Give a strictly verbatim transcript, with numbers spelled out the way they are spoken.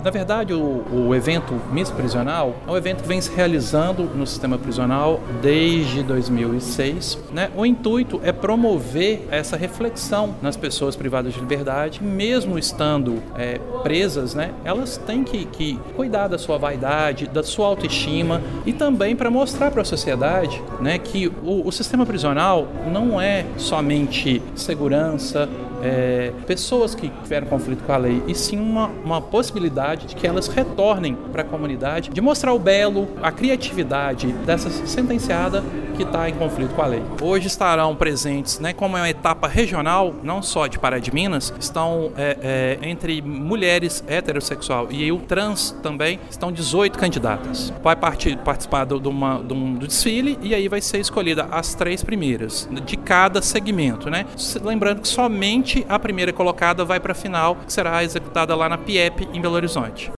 Na verdade, o, o evento Miss Prisional é um evento que vem se realizando no sistema prisional desde dois mil e seis. Né? O intuito é promover essa reflexão nas pessoas privadas de liberdade, mesmo estando é, presas, né? Elas têm que, que cuidar da sua vaidade, da sua autoestima e também para mostrar para a sociedade, né, que o, o sistema prisional não é somente segurança, É, pessoas que tiveram conflito com a lei, e sim uma, uma possibilidade de que elas retornem para a comunidade, de mostrar o belo, a criatividade dessa sentenciada que está em conflito com a lei. Hoje estarão presentes, né, como é uma etapa regional, não só de Pará de Minas, estão é, é, entre mulheres heterossexual e o trans também, estão dezoito candidatas. Vai partir, participar do, do, uma, do, do desfile e aí vai ser escolhida as três primeiras de cada segmento, né? Lembrando que somente a primeira colocada vai para a final, que será executada lá na P I E P, em Belo Horizonte.